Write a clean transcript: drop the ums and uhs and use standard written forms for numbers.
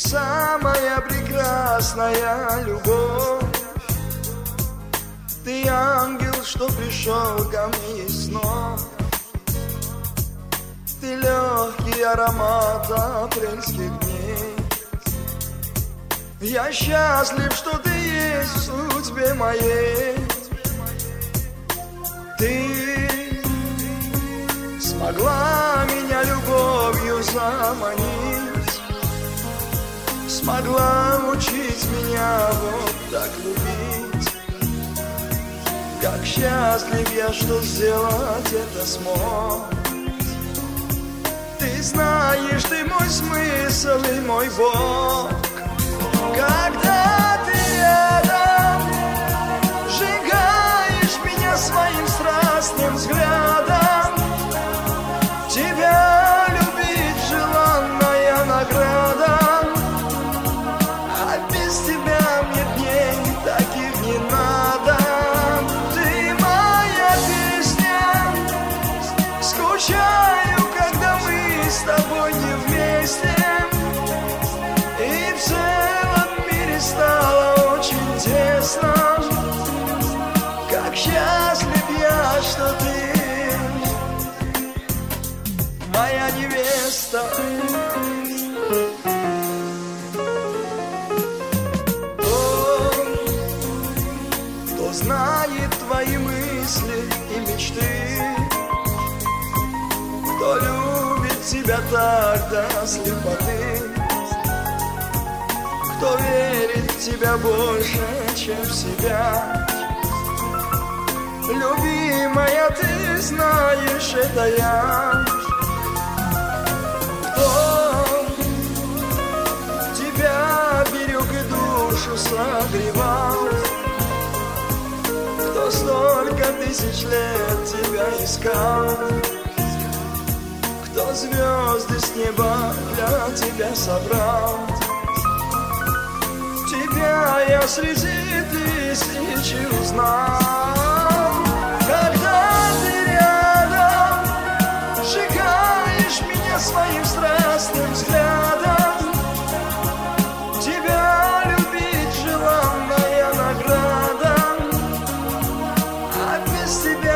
самая прекрасная любовь. Ты ангел, что пришел ко мне из снов. Ты легкий аромат апрельских дней. Я счастлив, что ты есть в судьбе моей. Ты смогла меня любовью заманить, смогла учить меня вот так любить. Как счастлив я, что сделать это смог. Ты знаешь, ты мой смысл и мой Бог. Когда ты рядом, сжигаешь меня своим страстным взглядом. Тебя любить желанная награда. А без тебя мне дней таких не надо. Ты моя песня, скучаю, когда мы с тобой не вместе. И в целом мире стало очень тесно. Как счастлив я, что ты моя невеста. Кто знает твои мысли и мечты, кто любит тебя так до слепоты, кто верит в тебя больше, чем в себя. Любимая, ты знаешь, это я. Кто тебя берег и душу согревал, кто столько тысяч лет тебя искал, кто звезды с неба для тебя собрал. Тебя я среди тысячи узнал. Когда ты рядом, сжигаешь меня своим страстным взглядом. Тебя любить желанная награда. А без тебя